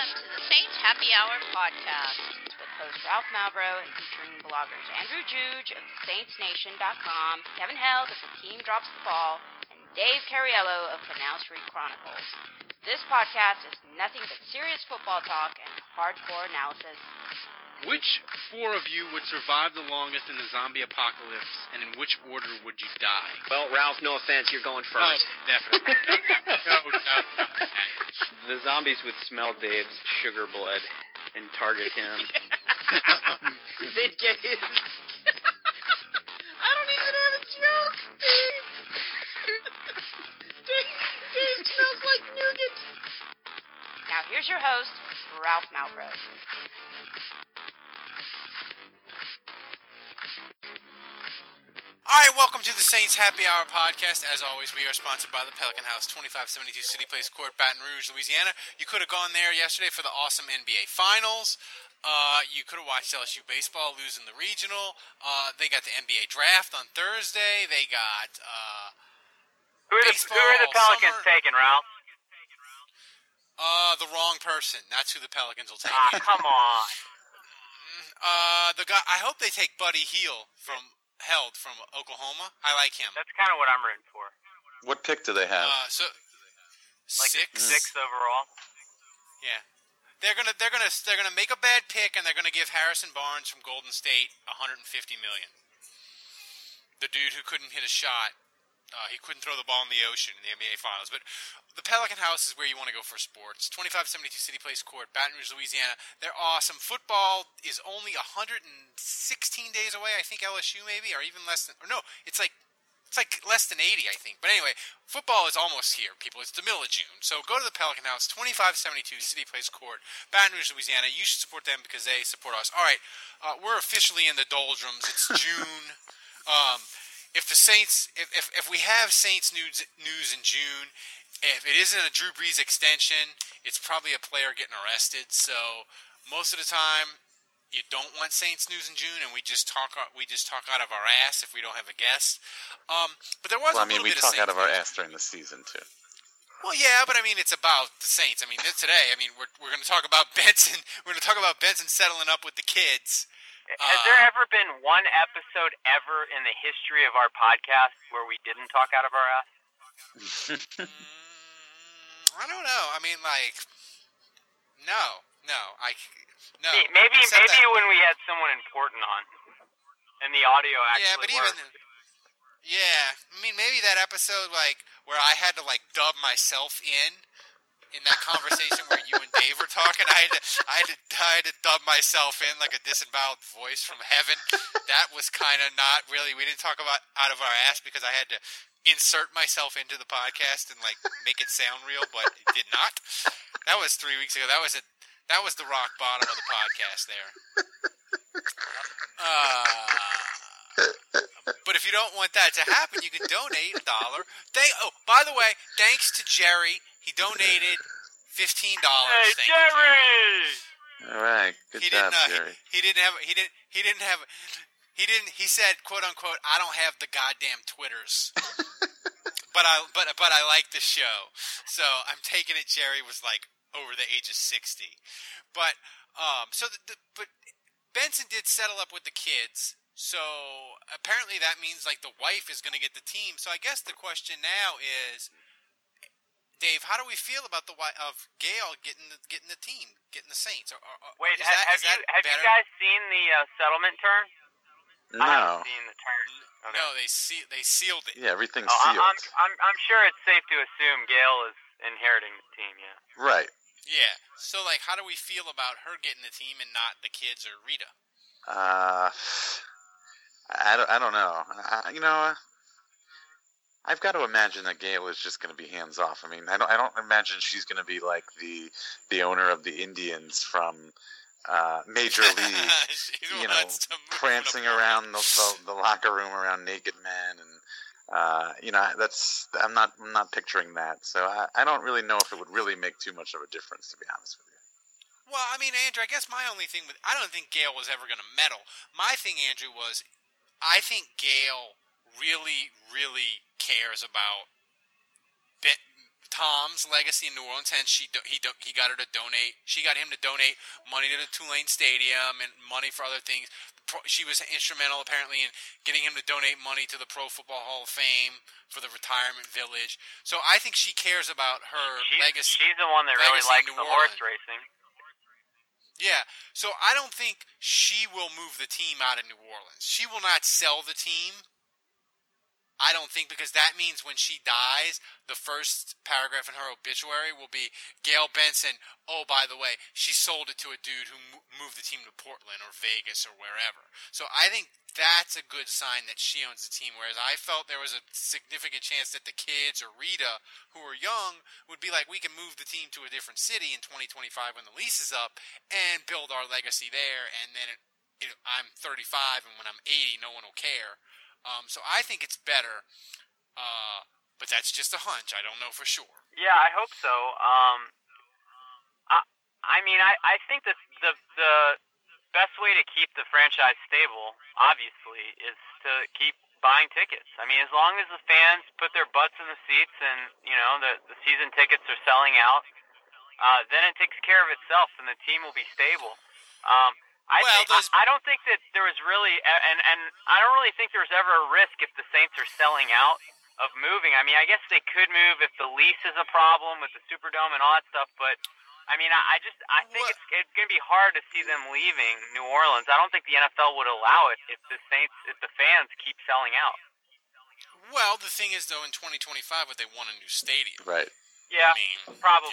welcome to the Saints Happy Hour podcast with host Ralph Malbrough and featuring bloggers Andrew Juge of SaintsNation.com, Kevin Held of The Team Drops the Ball, and Dave Cariello of Canal Street Chronicles. This podcast is nothing but serious football talk and hardcore analysis. Which four of you would survive the longest in the zombie apocalypse, and in which order would you die? Well, Ralph, no offense, you're going first. Oh, definitely. No. The zombies would smell Dave's sugar blood and target him. They'd get his... I don't even have a joke, Dave. Dave smells like nougat. Now here's your host, Ralph Malbrough. All right, welcome to the Saints Happy Hour podcast. As always, we are sponsored by the Pelican House, 2572 City Place Court, Baton Rouge, Louisiana. You could have gone there yesterday for the awesome NBA Finals. You could have watched LSU baseball losing the regional. They got the NBA draft on Thursday. They got Who are the Pelicans taking, Ralph? The wrong person. That's who the Pelicans will take. Come on. The guy. I hope they take Buddy Hield from Oklahoma. I like him. That's kind of what I'm rooting for. What pick do they have? Sixth overall. Yeah, they're gonna make a bad pick, and they're gonna give Harrison Barnes from Golden State $150 million. The dude who couldn't hit a shot. He couldn't throw the ball in the ocean in the NBA Finals. But the Pelican House is where you want to go for sports. 2572 City Place Court, Baton Rouge, Louisiana. They're awesome. Football is only 116 days away. I think LSU maybe, or even less than. Or no, it's like less than 80, I think. But anyway, football is almost here, people. It's the middle of June. So go to the Pelican House, 2572 City Place Court, Baton Rouge, Louisiana. You should support them because they support us. All right, we're officially in the doldrums. It's June. If we have Saints news in June, if it isn't a Drew Brees extension, it's probably a player getting arrested. So most of the time, you don't want Saints news in June, and we just talk out of our ass if we don't have a guest. But there was we talk out of our ass during the season too. Well, yeah, but I mean, it's about the Saints. I mean, today, we're going to talk about Benson. We're going to talk about Benson settling up with the kids. Has there ever been one episode ever in the history of our podcast where we didn't talk out of our ass? I don't know. I mean, no. Maybe when we had someone important on, and the audio actually worked. I mean, maybe that episode, where I had to, dub myself in that conversation where you and Dave were talking, I had to dub myself in like a disemboweled voice from heaven. That was kind of not really. We didn't talk about out of our ass because I had to insert myself into the podcast and make it sound real, but it did not. That was 3 weeks ago. That was the rock bottom of the podcast there. But if you don't want that to happen, you can donate $1. By the way, thanks to Jerry, he donated $15. Hey, Thank Jerry! You, All right, good job, Jerry. He said, quote unquote, I don't have the goddamn Twitters, but I like the show. So I'm taking it. Jerry was over the age of 60, but Benson did settle up with the kids. So apparently that means the wife is going to get the team. So I guess the question now is, Dave, how do we feel about the wife of Gail getting the team, getting the Saints? Wait, have you guys seen the settlement terms? No. I haven't seen the terms. Okay. No, they sealed it. Yeah, everything's sealed. I'm sure it's safe to assume Gail is inheriting the team. Yeah. Right. Yeah. So how do we feel about her getting the team and not the kids or Rita? I don't know. I've got to imagine that Gail is just going to be hands off. I mean, I don't imagine she's going to be like the owner of the Indians from Major League, prancing around the locker room around naked men, and I'm not picturing that. So I don't really know if it would really make too much of a difference, to be honest with you. Well, I mean, Andrew, I guess my only thing I don't think Gail was ever going to meddle. My thing, Andrew, was I think Gail really, really cares about Tom's legacy in New Orleans. Hence, he got her to donate. She got him to donate money to the Tulane Stadium and money for other things. She was instrumental, apparently, in getting him to donate money to the Pro Football Hall of Fame for the retirement village. So I think she cares about her legacy. She's the one that really likes the horse racing. Yeah, so I don't think she will move the team out of New Orleans. She will not sell the team. I don't think, because that means when she dies, the first paragraph in her obituary will be Gail Benson, oh, by the way, she sold it to a dude who moved the team to Portland or Vegas or wherever. So I think that's a good sign that she owns the team, whereas I felt there was a significant chance that the kids or Rita, who are young, would be like, we can move the team to a different city in 2025 when the lease is up and build our legacy there, and then I'm 35, and when I'm 80, no one will care. So I think it's better, but that's just a hunch. I don't know for sure. Yeah, I hope so. I mean, I think that the best way to keep the franchise stable, obviously, is to keep buying tickets. I mean, as long as the fans put their butts in the seats and, the season tickets are selling out, then it takes care of itself and the team will be stable. I don't think that there was really, and I don't really think there was ever a risk if the Saints are selling out of moving. I mean, I guess they could move if the lease is a problem with the Superdome and all that stuff, but I mean, I think it's going to be hard to see them leaving New Orleans. I don't think the NFL would allow it if the fans keep selling out. Well, the thing is, though, in 2025, would they want a new stadium? Right. Yeah, probably.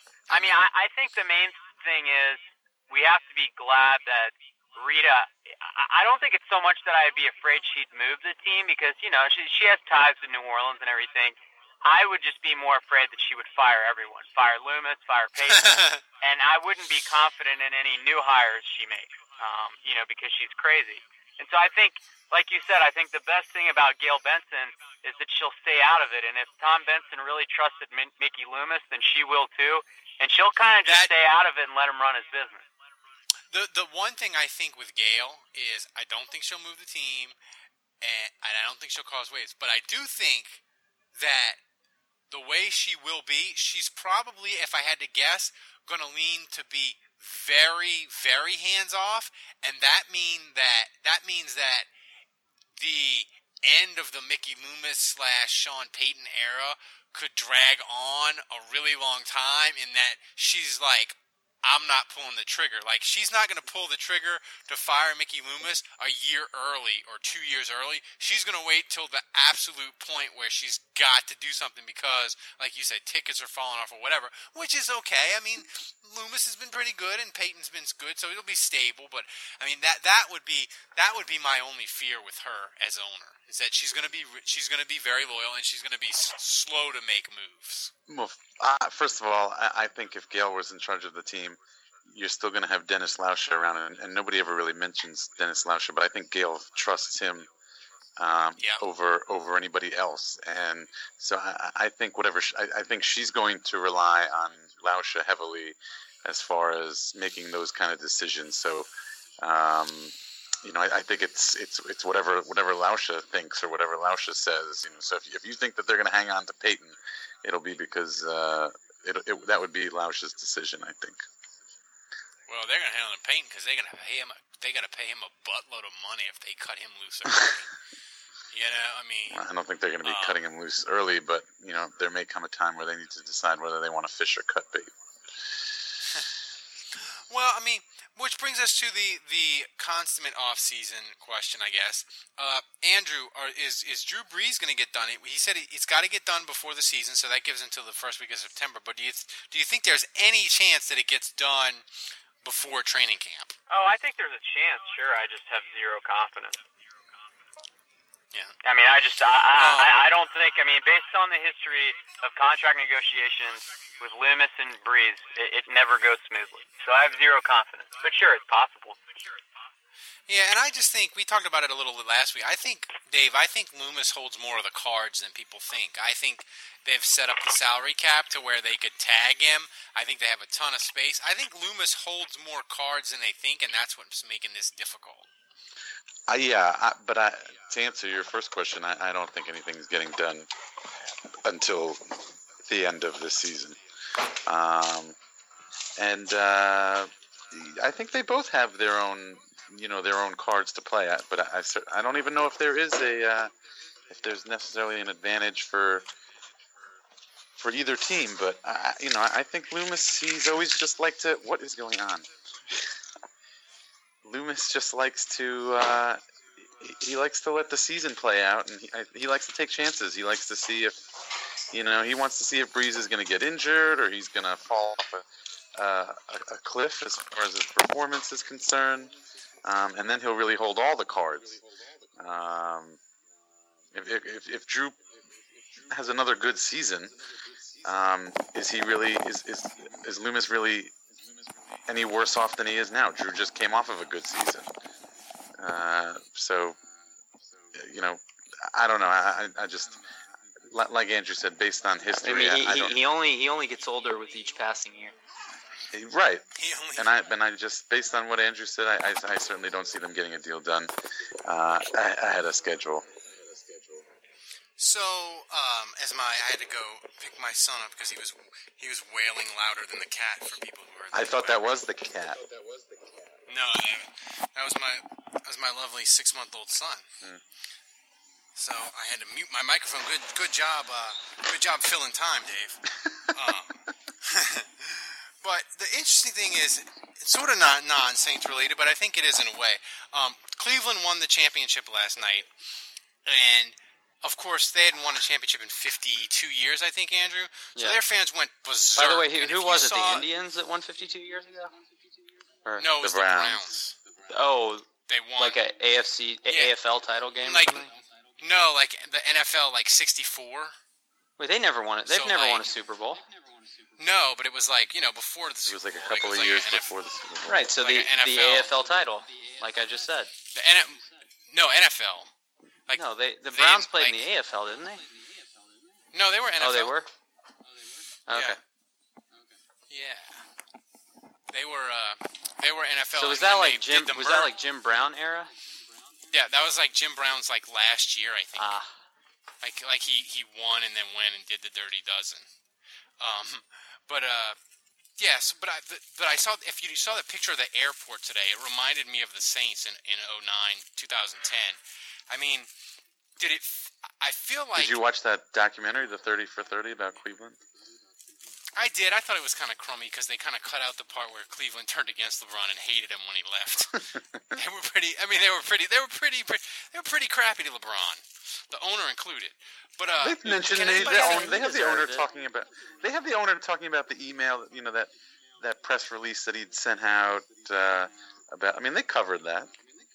I think the main thing is, we have to be glad that Rita, I don't think it's so much that I'd be afraid she'd move the team because, she has ties to New Orleans and everything. I would just be more afraid that she would fire everyone. Fire Loomis, fire Payton, and I wouldn't be confident in any new hires she makes, because she's crazy. And so I think, like you said, I think the best thing about Gail Benson is that she'll stay out of it. And if Tom Benson really trusted Mickey Loomis, then she will too. And she'll kind of just stay out of it and let him run his business. The one thing I think with Gail is I don't think she'll move the team, and I don't think she'll cause waves. But I do think that the way she will be, she's probably, if I had to guess, going to lean to be very, very hands-off, and that means that the end of the Mickey Loomis / Sean Payton era could drag on a really long time in that she's like, I'm not pulling the trigger. Like, she's not going to pull the trigger to fire Mickey Loomis a year early or 2 years early. She's going to wait till the absolute point where she's got to do something because, like you said, tickets are falling off or whatever, which is okay. I mean, Loomis has been pretty good and Peyton's been good, so it'll be stable. But I mean, that would be my only fear with her as owner, is that she's going to be very loyal and she's going to be slow to make moves. Well, first of all, I think if Gail was in charge of the team, you're still going to have Dennis Lauscher around, and nobody ever really mentions Dennis Lauscher, but I think Gail trusts him over anybody else, and so I think I think she's going to rely on Lauscher heavily as far as making those kind of decisions. So, I think it's whatever Lauscher thinks or whatever Lauscher says. So if you think that they're going to hang on to Peyton, it'll be because that would be Lauscher's decision, I think. Well, they're going to hang on to Peyton because they got to pay him a buttload of money if they cut him loose early. I don't think they're going to be cutting him loose early, but there may come a time where they need to decide whether they want to fish or cut bait. Well, I mean, which brings us to the consummate off-season question, I guess. Andrew, is Drew Brees going to get done? He said it's got to get done before the season, so that gives until the first week of September. But do you think there's any chance that it gets done before training camp? Oh, I think there's a chance. Sure, I just have zero confidence. Yeah. I mean, I don't think. I mean, based on the history of contract negotiations with Loomis and Brees, it never goes smoothly. So I have zero confidence. But sure, it's possible. Yeah, and I just think, we talked about it a little bit last week. Dave, I think Loomis holds more of the cards than people think. I think they've set up the salary cap to where they could tag him. I think they have a ton of space. I think Loomis holds more cards than they think, and that's what's making this difficult. But to answer your first question, I don't think anything's getting done until the end of this season. And I think they both have their own, their own cards to play at. But I don't even know if there is if there's necessarily an advantage for either team. But I think Loomis, he's always just like to. What is going on? Loomis just likes to. He likes to let the season play out, and he likes to take chances. He likes to see if, he wants to see if Breeze is going to get injured or he's going to fall off a cliff as far as his performance is concerned, and then he'll really hold all the cards. If Drew has another good season, is Loomis really any worse off than he is now? Drew just came off of a good season. So, I don't know. I just, like Andrew said, based on history, he only gets older with each passing year. Right. And I just, based on what Andrew said, I certainly don't see them getting a deal done ahead of schedule. So, I had to go pick my son up because he was wailing louder than the cat for people who heard. I thought that was the cat. No, that was my lovely 6-month-old son. So I had to mute my microphone. Good job filling time, Dave. But the interesting thing is, it's sort of not non-Saints related, but I think it is in a way. Cleveland won the championship last night, and of course they hadn't won a championship in 52 years, I think, Andrew. So their fans went berserk. By the way, who was it? The Indians that won 52 years ago? Or no, it was the Browns. Oh, they won like a AFL title game. Like no, like the NFL, like 64. Wait, they never won it. They've never won a Super Bowl. No, but it was like before the Super Bowl. It was like a couple of years before the Super Bowl. Right. So like the AFL title, like I just said. NFL. Like the Browns played in the AFL, didn't they? No, they were NFL. Oh, they were. Okay. Yeah. They were NFL. So was that like Jim Brown era? Yeah, that was like Jim Brown's like last year, I think. Ah. Like he won and then went and did the Dirty Dozen. Yes, but I saw, if you saw the picture of the airport today, it reminded me of the Saints in 2010. I mean, I feel like... Did you watch that documentary, the 30 for 30, about Cleveland? I did. I thought it was kind of crummy because they kind of cut out the part where Cleveland turned against LeBron and hated him when he left. They were pretty crappy to LeBron, the owner included. But they've mentioned they have the owner talking about the email, that press release that he'd sent out about. I mean, they covered that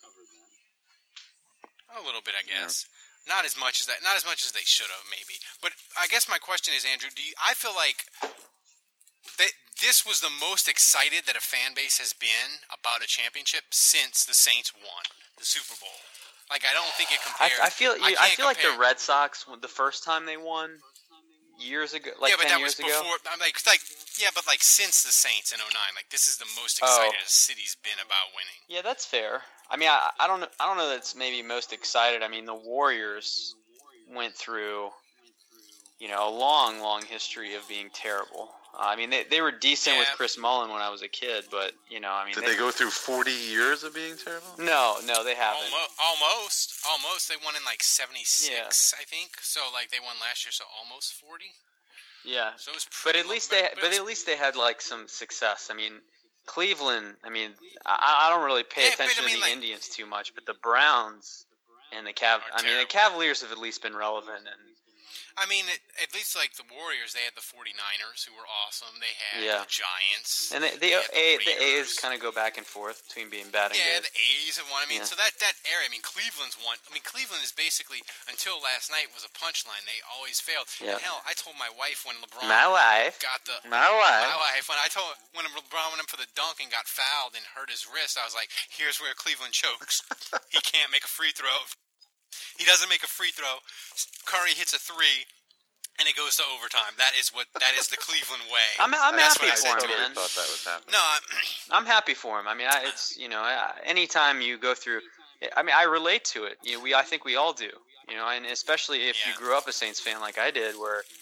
a little bit, I guess. Yeah. Not as much as they should have, maybe. But I guess my question is, Andrew, I feel like this was the most excited that a fan base has been about a championship since the Saints won the Super Bowl. Like, I don't think it compares. I feel like the Red Sox, the first time they won years ago, like 10 years ago. But since the Saints in 2009, like this is the most excited a city's been about winning. Yeah, that's fair. I mean, I don't know that's maybe most excited. I mean, the Warriors went through, a long history of being terrible. I mean, they were decent with Chris Mullin when I was a kid, but I mean, did they go through 40 years of being terrible? No, they haven't. Almost. They won in like 76, I think. So like they won last year, so almost 40. Yeah. So it was but at least they had like some success. I mean, Cleveland. I mean, I don't really pay attention to the Indians too much, but the Browns and the the Cavaliers have at least been relevant. And I mean, at least like the Warriors, they had the 49ers who were awesome. They had the Giants. And the A's kind of go back and forth between being bad and good. Yeah, the A's have won. I mean, so that area, I mean, Cleveland's won. I mean, Cleveland is basically, until last night, was a punchline. They always failed. Yeah. And hell, I told my wife when LeBron My wife when LeBron went in for the dunk and got fouled and hurt his wrist, I was like, here's where Cleveland chokes. He can't make a free throw. He doesn't make a free throw. Curry hits a three, and it goes to overtime. That is the Cleveland way. I'm happy for him, man. Thought that was happening. No, I'm happy for him. I mean, it's anytime you go through, I mean, I relate to it. I think we all do. And especially if you grew up a Saints fan like I did, where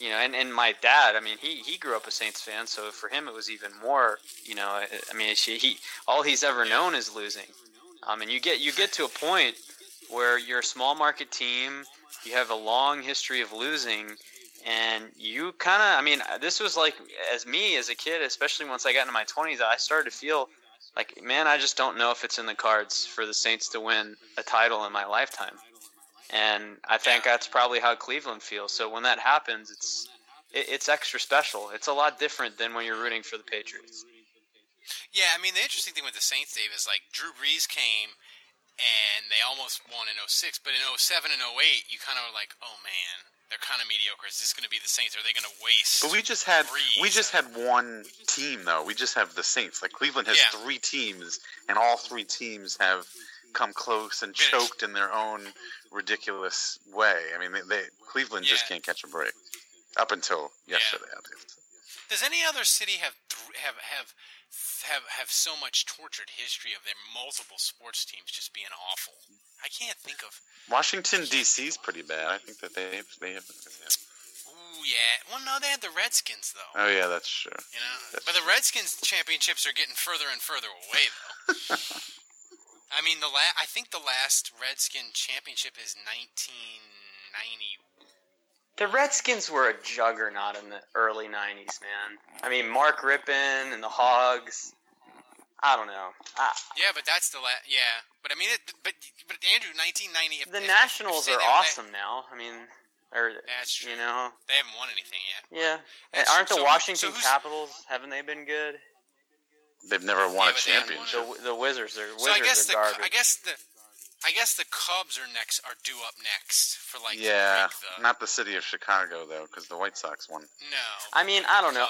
and my dad, I mean, he grew up a Saints fan, so for him it was even more, I mean, all he's ever known is losing. And you get to a point where you're a small market team, you have a long history of losing, and you kind of, I mean, this was like, as a kid, especially once I got into my 20s, I started to feel like, man, I just don't know if it's in the cards for the Saints to win a title in my lifetime. And I think that's probably how Cleveland feels. So when that happens, it's extra special. It's a lot different than when you're rooting for the Patriots. Yeah, I mean, the interesting thing with the Saints, Dave, is like Drew Brees came and they almost won in 06, but in 07 and 08, you kind of were like, oh man, they're kind of mediocre. Is this going to be the Saints? Are they going to waste? But we just had Brees? one team though. We just have the Saints. Like Cleveland has 3 teams, and all 3 teams have come close and choked in their own ridiculous way. I mean, Cleveland just can't catch a break up until yesterday. Does any other city have so much tortured history of their multiple sports teams just being awful? I can't think of. Washington D.C. is pretty bad. I think that they have. Ooh, yeah. Well, no, they had the Redskins though. Oh yeah, that's true. But the Redskins championships are getting further and further away though. I mean, I think the last Redskin championship is 1990. The Redskins were a juggernaut in the early 90s, man. I mean, Mark Rippon and the Hogs. I don't know. Yeah, but that's the last. Yeah, but I mean, but Andrew, 1990. The Nationals are awesome now. I mean, that's true. They haven't won anything yet. Yeah, and aren't the Washington Capitals? Haven't they been good? They've never won a championship. The Wizards are so garbage. I guess the Cubs are due up next for like. Yeah, not the city of Chicago though, because the White Sox won. No. I mean, I don't know.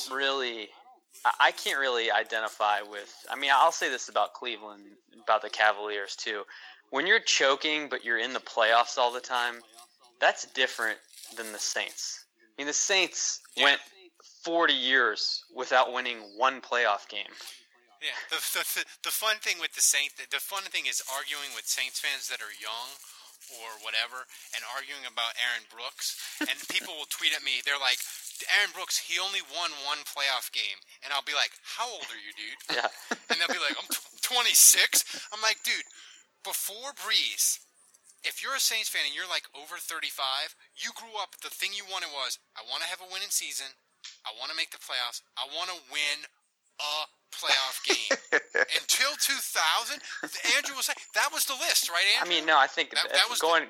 I can't really identify with. I mean, I'll say this about Cleveland, about the Cavaliers too. When you're choking, but you're in the playoffs all the time, that's different than the Saints. I mean, the Saints went 40 years without winning one playoff game. Yeah, the fun thing with the fun thing is arguing with Saints fans that are young or whatever, and arguing about Aaron Brooks. And people will tweet at me. They're like, Aaron Brooks, he only won one playoff game. And I'll be like, how old are you, dude? Yeah. And they'll be like, I'm 26. I'm like, dude, before Brees, if you're a Saints fan and you're like over 35, you grew up, the thing you wanted was, I want to have a winning season. I want to make the playoffs. I want to win a playoff game. Until 2000, Andrew was saying, that was the list, right, Andrew? I mean, no, I think that was going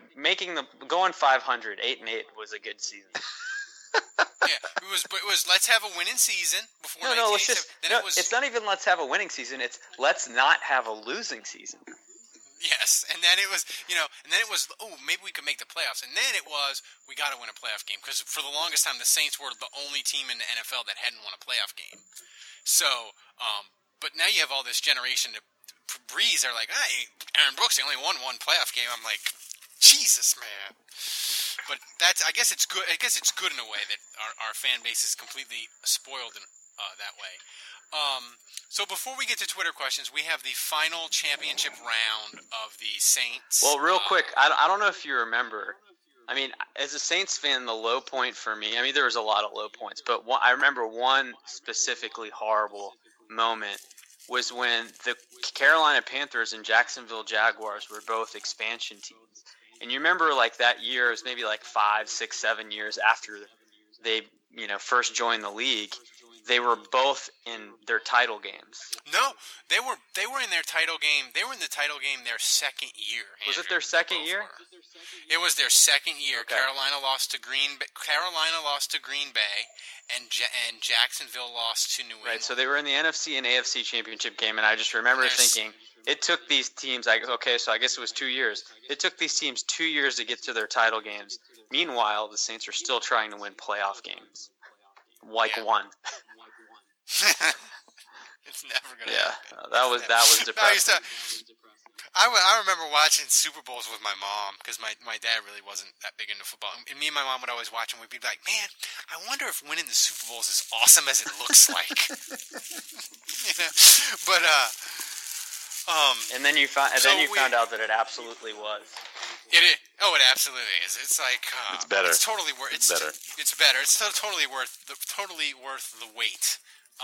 500, 8-8 was a good season. Yeah, it was let's have a winning season before. No, it's not even let's have a winning season. It's let's not have a losing season. Yes, and then it was, maybe we could make the playoffs, and then it was we got to win a playoff game because for the longest time the Saints were the only team in the NFL that hadn't won a playoff game. So, but now you have all this generation of Brees. They're like, hey, Aaron Brooks, he only won one playoff game. I'm like, Jesus, man. But I guess it's good. I guess it's good in a way that our fan base is completely spoiled in that way. So before we get to Twitter questions, we have the final championship round of the Saints. Well, real quick, I don't know if you remember. I mean, as a Saints fan, the low point for me, I mean, there was a lot of low points, but I remember one specifically horrible moment was when the Carolina Panthers and Jacksonville Jaguars were both expansion teams. And you remember, like, that year, it was maybe like 5, 6, 7 years after they, first joined the league. They were both in their title games. No, they were in their title game. They were in the title game their second year. Andrew. Was it their second year? It was their second year. Okay. Carolina lost to Green Bay, and Jacksonville lost to New England. Right. So they were in the NFC and AFC championship game, and I just remember thinking it took these teams. So I guess it was 2 years. It took these teams 2 years to get to their title games. Meanwhile, the Saints are still trying to win playoff games. One. It's never gonna. Yeah, happen. that was depressing. I remember watching Super Bowls with my mom because my dad really wasn't that big into football, and me and my mom would always watch, and we'd be like, "Man, I wonder if winning the Super Bowl is as awesome as it looks like." But and then you found out that it absolutely was. It Oh, it absolutely is. It's like it's better. It's totally worth. It's better. It's better. It's totally worth the wait.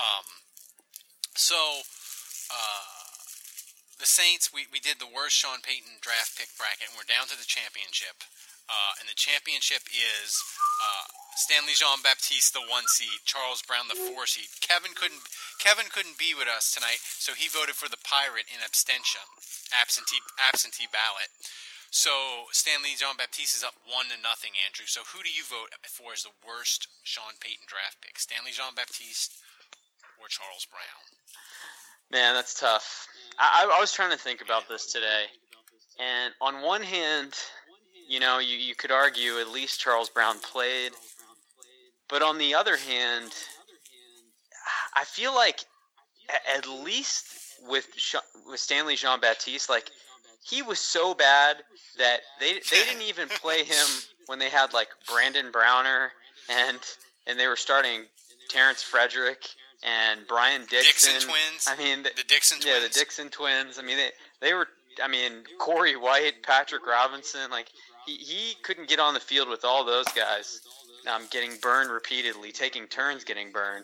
The Saints, we did the worst Sean Payton draft pick bracket, and we're down to the championship. And the championship is Stanley Jean-Baptiste, the 1 seed, Charles Brown, the 4 seed. Kevin couldn't be with us tonight, so he voted for the Pirate in abstention, absentee ballot. So Stanley Jean-Baptiste is up 1-0, Andrew. So who do you vote for as the worst Sean Payton draft pick? Stanley Jean-Baptiste or Charles Brown? Man, that's tough. I was trying to think about this today, and on one hand, you could argue at least Charles Brown played, but on the other hand, I feel like at least with Stanley Jean-Baptiste, like, he was so bad that they didn't even play him when they had like Brandon Browner and they were starting Terrence Frederick and Brian Dixon. Dixon twins. I mean, the Dixon twins. Yeah, the Dixon twins. I mean, they were. I mean, Corey White, Patrick Robinson. Like, he couldn't get on the field with all those guys. Getting burned repeatedly, taking turns getting burned,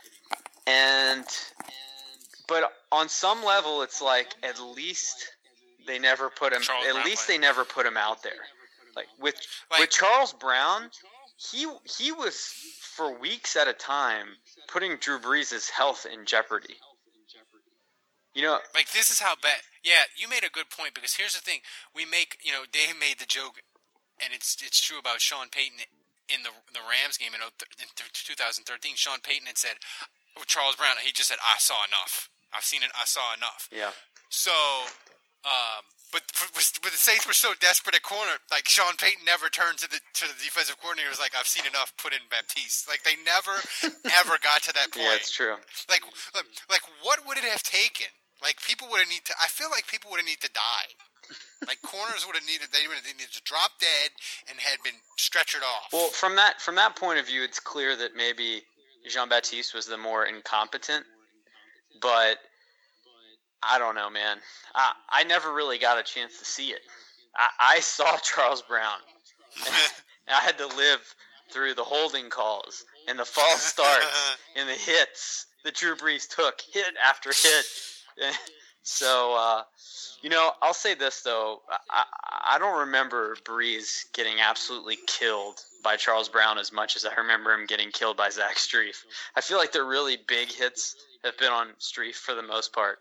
but on some level, it's like at least. They never put him. They never put him out there. Like with Charles Brown, he was for weeks at a time putting Drew Brees' health in jeopardy. Like, this is how bad. Yeah, you made a good point, because here's the thing: Dave made the joke, and it's true about Sean Payton in the Rams game in 2013. Sean Payton had said, Charles Brown. He just said, "I saw enough. I've seen it. I saw enough." Yeah. So. But the Saints were so desperate at corner, like, Sean Payton never turned to the defensive coordinator and was like, "I've seen enough, put in Baptiste." Like, they never, ever got to that point. Yeah, it's true. Like, what would it have taken? Like, people would have needed to, I feel like people would have needed to die. Like, corners would have needed, they needed to drop dead and had been stretchered off. Well, from that point of view, it's clear that maybe Jean-Baptiste was the more incompetent, but I don't know, man. I never really got a chance to see it. I saw Charles Brown. I had to live through the holding calls and the false starts and the hits that Drew Brees took, hit after hit. So, I'll say this, though. I don't remember Brees getting absolutely killed by Charles Brown as much as I remember him getting killed by Zach Strief. I feel like the really big hits have been on Strief for the most part.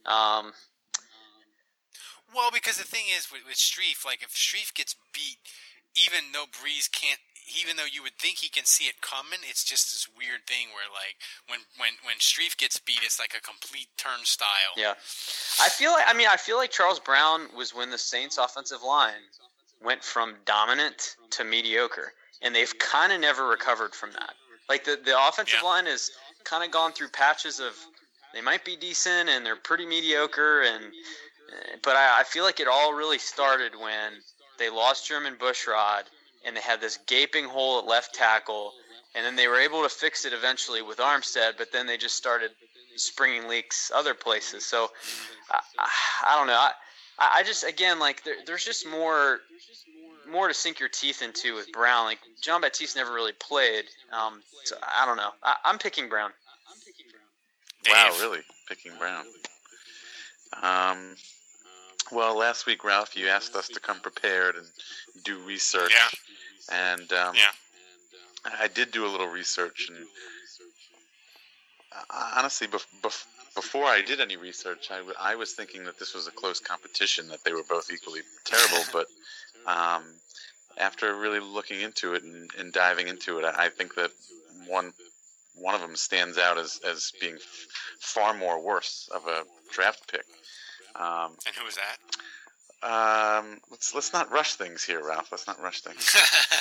Well, because the thing is with Strief, like, if Strief gets beat, even though Brees can't, even though you would think he can see it coming, it's just this weird thing where, like, when Strief gets beat, it's like a complete turnstile. Yeah, I feel like Charles Brown was when the Saints' offensive line went from dominant to mediocre, and they've kind of never recovered from that. Like, the offensive line has kind of gone through patches of, they might be decent and they're pretty mediocre, but I feel like it all really started when they lost Jermon Bushrod and they had this gaping hole at left tackle, and then they were able to fix it eventually with Armstead, but then they just started springing leaks other places. So I don't know. I just, again, like, there's just more to sink your teeth into with Brown. Like, Jean-Baptiste never really played. So I don't know. I'm picking Brown. Dave. Wow, really? Picking Brown. Well, last week, Ralph, you asked us to come prepared and do research. Yeah. And I did do a little research, and honestly, before I did any research, I was thinking that this was a close competition, that they were both equally terrible. But after really looking into it and diving into it, I think that one of them stands out as being far more worse of a draft pick. And who is that? Let's not rush things here, Ralph. Let's not rush things.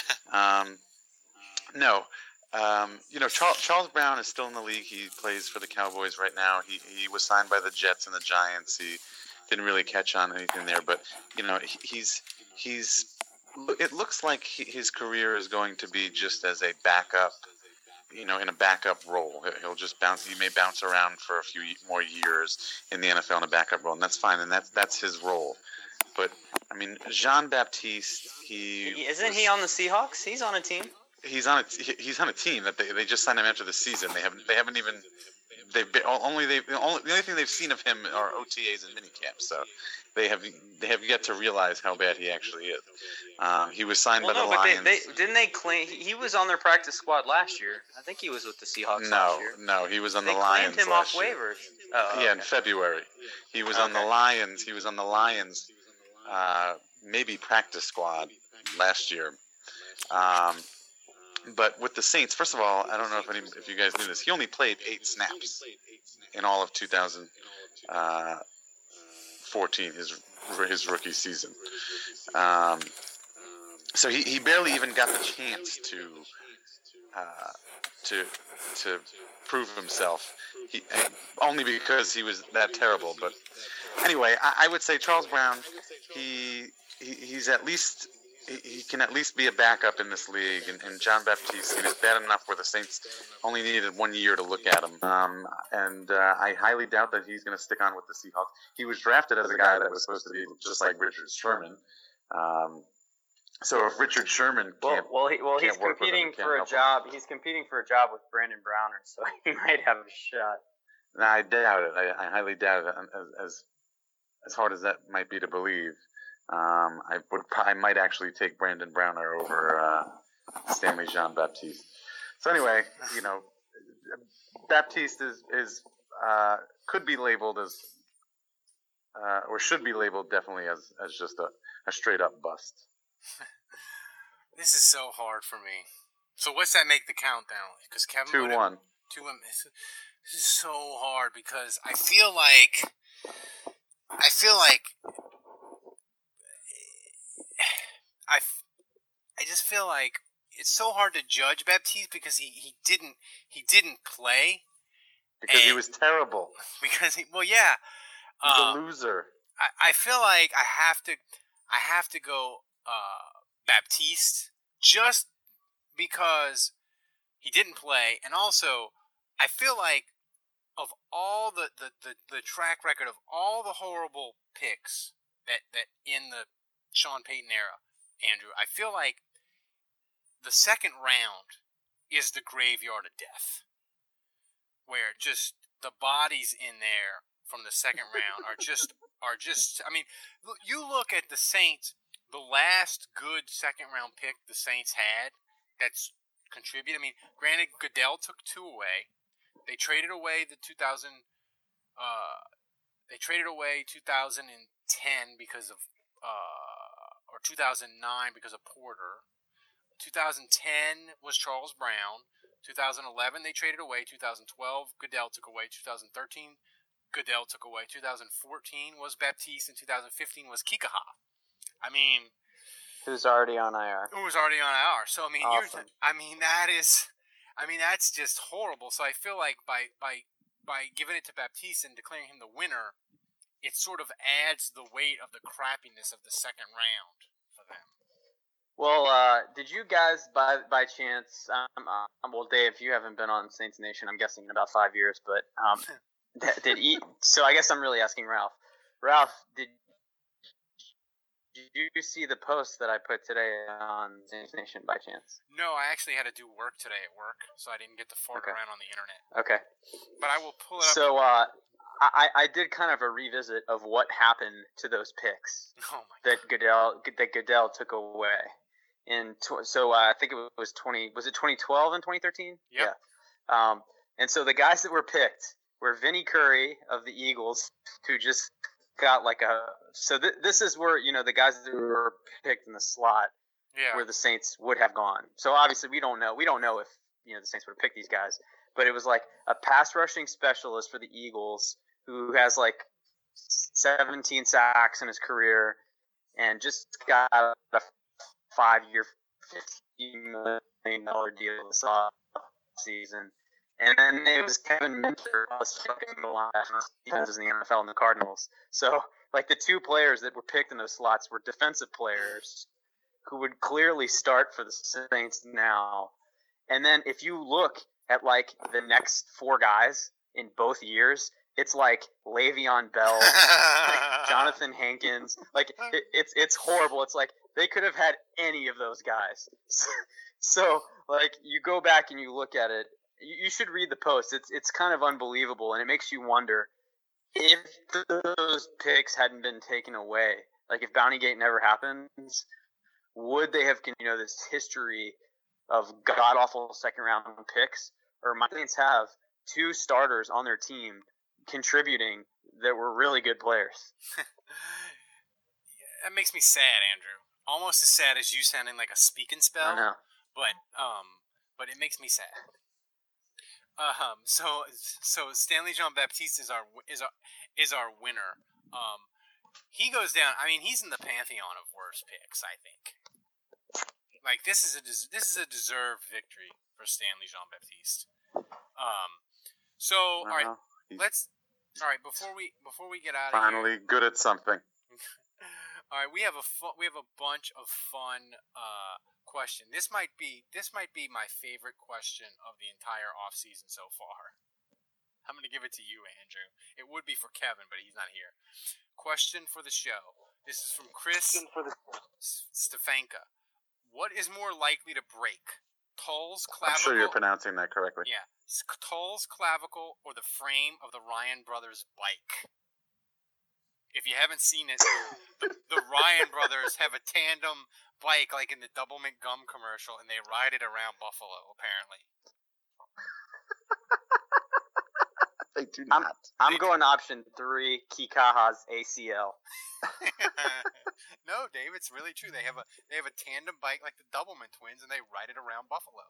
No. Charles Brown is still in the league. He plays for the Cowboys right now. He was signed by the Jets and the Giants. He didn't really catch on anything there, but he's. It looks like his career is going to be just as a backup. In a backup role. He'll just bounce. He may bounce around for a few more years in the NFL in a backup role, and that's fine. And that's his role. but I mean, Jean-Baptiste, Isn't he on the Seahawks? He's on a team. He's on a team that they just signed him after the season. The only thing they've seen of him are OTAs and minicamps. So they have yet to realize how bad he actually is. He was signed by the Lions. Didn't they claim he was on their practice squad last year? I think he was with the Seahawks last year. No, he was on the Lions. They claimed him off waivers. Oh, yeah, in February. He was on the Lions. He was on the Lions, maybe practice squad last year. But with the Saints, first of all, I don't know if you guys knew this. He only played 8 snaps in all of 2014, his rookie season. So he barely even got the chance to prove himself. Only because he was that terrible. But anyway, I would say Charles Brown. He's at least. He can at least be a backup in this league, and Jean-Baptiste, he was bad enough where the Saints only needed 1 year to look at him. I highly doubt that he's going to stick on with the Seahawks. He was drafted as a guy that was supposed to be just like Richard Sherman. So if Richard Sherman he's competing for a job. He's competing for a job with Brandon Browner, so he might have a shot. No, I doubt it. I highly doubt it. As hard as that might be to believe. I might actually take Brandon Browner over Stanley Jean-Baptiste. So anyway, Baptiste is could be labeled as or should be labeled definitely as just a straight up bust. This is so hard for me. So what's that make the countdown? Because Kevin 2-1. 2-1. This is so hard because I feel like I just feel like it's so hard to judge Baptiste because he didn't play because he was terrible. Because he's a loser. I feel like I have to go Baptiste just because he didn't play, and also I feel like of all the track record of all the horrible picks that in the Sean Payton era, Andrew, I feel like the second round is the graveyard of death, where just the bodies in there from the second round are just. I mean, you look at the Saints. The last good second round pick the Saints had that's contributed. I mean, granted, Goodell took 2 away. They traded away the 2010 because of or 2009 because of Porter. 2010 was Charles Brown. 2011 they traded away. 2012 Goodell took away. 2013 Goodell took away. 2014 was Baptiste, and 2015 was Kikaha. I mean, who's already on IR? So I mean, awesome. That's just horrible. So I feel like by giving it to Baptiste and declaring him the winner, it sort of adds the weight of the crappiness of the second round for them. Well, did you guys by chance? Well, Dave, you haven't been on Saints Nation, I'm guessing, in about 5 years, but so I guess I'm really asking Ralph. Ralph, did you see the post that I put today on Saints Nation by chance? No, I actually had to do work today at work, so I didn't get to fart around on the internet. Okay. But I will pull it up. So I did kind of a revisit of what happened to those picks that Goodell took away. So I think it was 2012 and 2013? Yep. Yeah. And so the guys that were picked were Vinny Curry of the Eagles, who just got this is where, the guys that were picked in the slot where the Saints would have gone. So obviously we don't know if, the Saints would have picked these guys, but it was like a pass rushing specialist for the Eagles who has 17 sacks in his career and just got a 5-year, $15 million deal this offseason. And then it was Kevin Minter, defenses in the NFL and the Cardinals. So, the 2 players that were picked in those slots were defensive players who would clearly start for the Saints now. And then if you look at, the next 4 guys in both years, it's like Le'Veon Bell, like Jonathan Hankins. Like it's horrible. It's like they could have had any of those guys. So like you go back and you look at it. You should read the post. It's kind of unbelievable, and it makes you wonder if those picks hadn't been taken away. Like if Bountygate never happens, would they have this history of god awful second round picks? Or might Saints have 2 starters on their team contributing that were really good players? That makes me sad, Andrew. Almost as sad as you sounding like a speak and spell. I know. But it makes me sad. So Stanley Jean-Baptiste is our winner. He goes down. I mean, he's in the pantheon of worst picks, I think. Like this is a deserved victory for Stanley Jean-Baptiste. So all right, before we get out of here. Finally good at something. All right, we have a bunch of fun question. This might be my favorite question of the entire offseason so far. I'm going to give it to you, Andrew. It would be for Kevin, but he's not here. Question for the show. This is from Chris Stefanka. What is more likely to break? Tull's clavicle? I'm sure you're pronouncing that correctly. Yeah. Tull's clavicle or the frame of the Ryan Brothers bike? If you haven't seen it, the Ryan Brothers have a tandem bike like in the Doublemint Gum commercial, and they ride it around Buffalo, apparently. They do not. I'm going option 3, Kikaha's ACL. No, Dave, it's really true. They have a tandem bike like the Doublemint twins, and they ride it around Buffalo.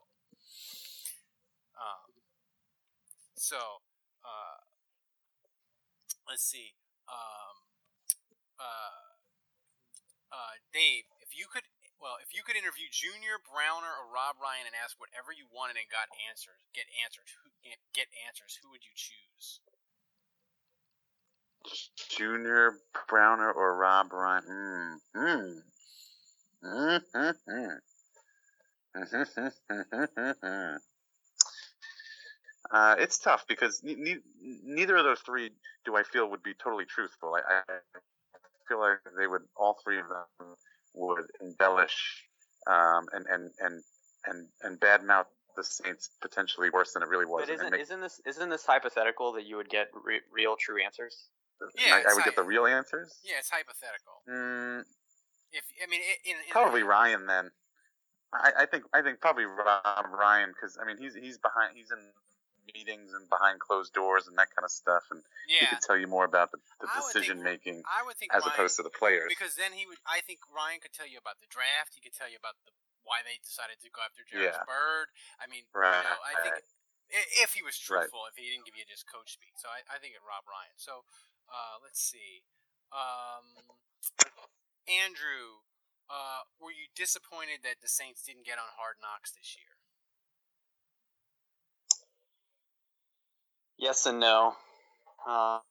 Let's see. Dave, if you could interview Junior, Browner, or Rob Ryan and ask whatever you wanted and get answers, who would you choose? Junior, Browner, or Rob Ryan? It's tough because neither of those 3 do I feel would be totally truthful. I feel like all 3 of them would embellish and badmouth the Saints potentially worse than it really was. But isn't this hypothetical that you would get real true answers? Yeah, I would get the real answers. Yeah, it's hypothetical. Probably Ryan then. I think probably Rob Ryan because he's in meetings and behind closed doors and that kind of stuff, and he could tell you more about the decision making as opposed to the players. Because then I think Ryan could tell you about the draft. He could tell you about why they decided to go after Jairus Byrd. I think if he was truthful, if he didn't give you just coach speak. So I think it Rob Ryan. So let's see, Andrew, were you disappointed that the Saints didn't get on Hard Knocks this year? Yes and no. I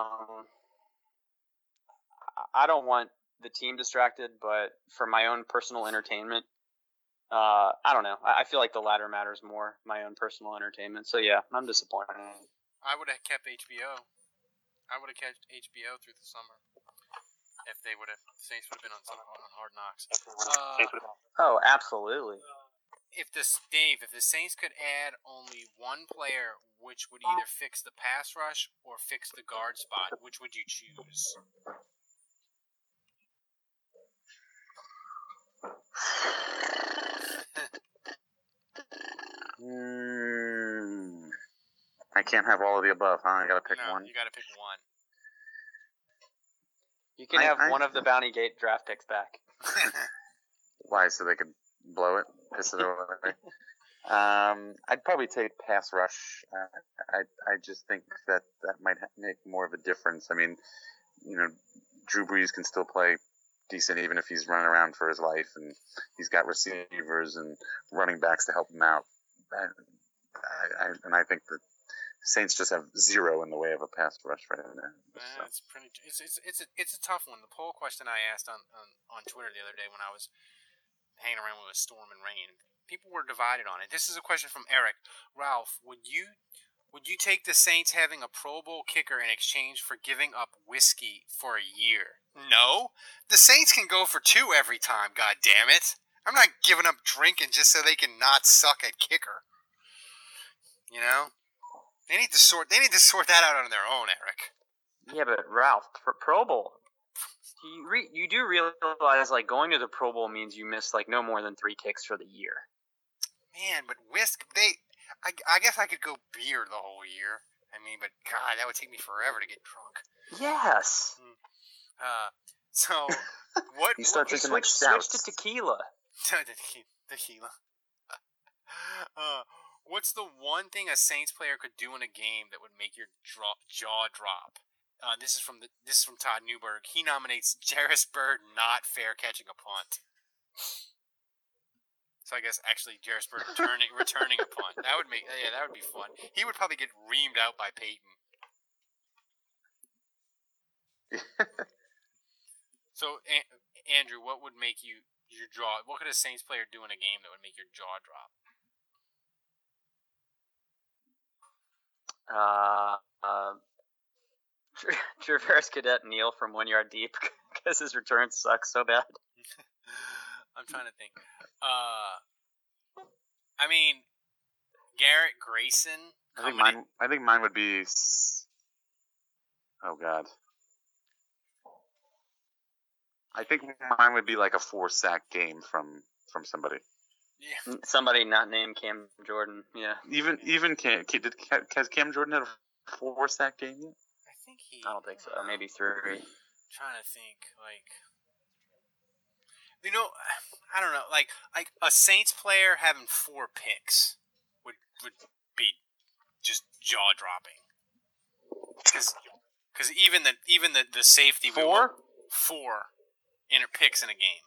don't want the team distracted, but for my own personal entertainment, I don't know. I feel like the latter matters more, my own personal entertainment. So yeah, I'm disappointed. I would have kept HBO. I would have kept HBO through the summer if the Saints would have been on Hard Knocks. Oh, absolutely. If the Saints could add only one player, which would either fix the pass rush or fix the guard spot, which would you choose? I can't have all of the above, huh? I gotta pick one. You gotta pick one. You can have one of the Bountygate draft picks back. Why? So they could blow it, piss it away. I'd probably take pass rush. I just think that might make more of a difference. I mean, Drew Brees can still play decent even if he's running around for his life, and he's got receivers and running backs to help him out. And I think the Saints just have zero in the way of a pass rush right now. So. It's a tough one. The poll question I asked on Twitter the other day when I was hanging around with a storm and rain, people were divided on it. This is a question from Eric. Ralph, would you Would you take the Saints having a Pro Bowl kicker in exchange for giving up whiskey for a year? No. The Saints can go for 2 every time, God damn it. I'm not giving up drinking just so they can not suck at kicker. You know? They need to sort that out on their own, Eric. Yeah, but Ralph, Pro Bowl. You do realize like going to the Pro Bowl means you miss like no more than 3 kicks for the year. Man, but I guess I could go beer the whole year. I mean, but God, that would take me forever to get drunk. Yes. So what? You start drinking like stouts. Switch to tequila. Tequila. What's the one thing a Saints player could do in a game that would make your jaw drop? This is from Todd Newberg. He nominates Jairus Byrd not fair catching a punt. So I guess actually Jairus Byrd returning a punt. That would be fun. He would probably get reamed out by Peyton. So Andrew, what would make your jaw? What could a Saints player do in a game that would make your jaw drop? Traverse Cadet Neal from 1 yard deep because his returns suck so bad. I'm trying to think. I mean, Garrett Grayson. I think mine would be. Oh God. I think mine would be like a 4-sack game from somebody. Yeah. Somebody not named Cam Jordan. Yeah. Even has Cam Jordan had a 4-sack game yet? I don't think so. Maybe 3. Trying to think, like, you know, I don't know, like a Saints player having 4 picks would be just jaw dropping. Because even the safety 4 picks in a game,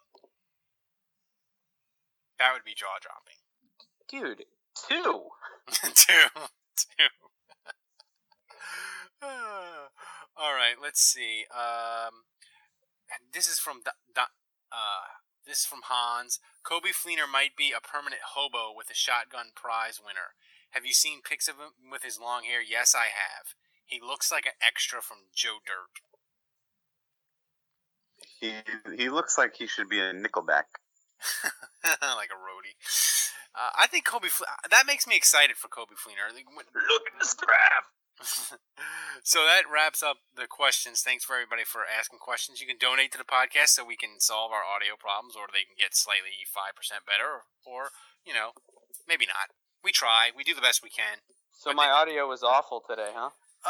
that would be jaw dropping. Dude, 2. Two. All right, let's see. This is from Hans. Coby Fleener might be a permanent hobo with a shotgun prize winner. Have you seen pics of him with his long hair? Yes, I have. He looks like an extra from Joe Dirt. He looks like he should be a Nickelback. Like a roadie. I think that makes me excited for Coby Fleener. Look at this graph. So that wraps up the questions. Thanks for everybody for asking questions. You can donate to the podcast so we can solve our audio problems, or they can get slightly 5% better, or maybe not. We try. We do the best we can. So my audio was awful today, huh?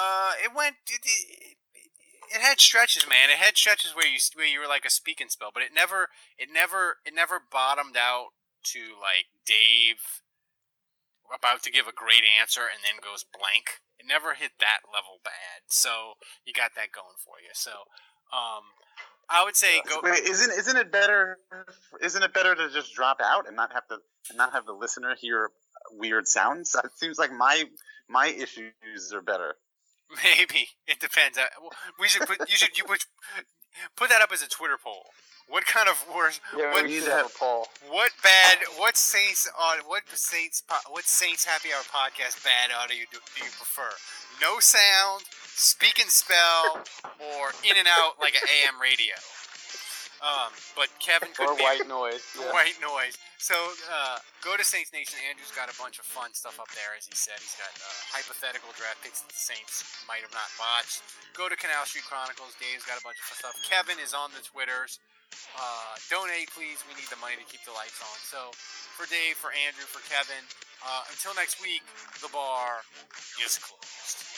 It had stretches, man. It had stretches where you were like a speak and spell, but it never bottomed out to like Dave about to give a great answer and then goes blank. It never hit that level bad. So you got that going for you. So I would say go. Wait, isn't it better? Isn't it better to just drop out and not have the listener hear weird sounds? It seems like my issues are better. Maybe it depends. You should put that up as a Twitter poll. What kind of words? Yeah, we need to have a poll. What Saints Happy Hour podcast bad audio do you prefer? No sound, speak and spell, or in and out like an AM radio. But Kevin could or white noise. Yeah. White noise. So go to Saints Nation. Andrew's got a bunch of fun stuff up there, as he said. He's got hypothetical draft picks that the Saints might have not botched. Go to Canal Street Chronicles. Dave's got a bunch of fun stuff. Kevin is on the Twitters. Donate, please. We need the money to keep the lights on. So for Dave, for Andrew, for Kevin, until next week, the bar is closed.